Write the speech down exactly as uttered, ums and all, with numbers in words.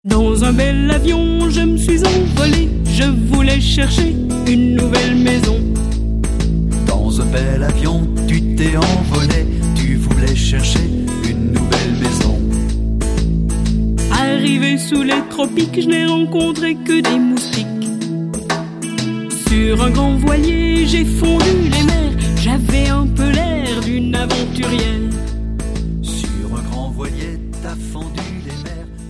Dans un bel avion, je me suis envolé. Je voulais chercher une nouvelle maison. Dans un bel avion, tu t'es envolé. Tu voulais chercher une nouvelle maison. Arrivé sous les tropiques, je n'ai rencontré que des moustiques. Sur un grand voilier, j'ai fondu les mers. J'avais un peu l'air d'une aventurière. Sur un grand voilier, t'as fendu les mers.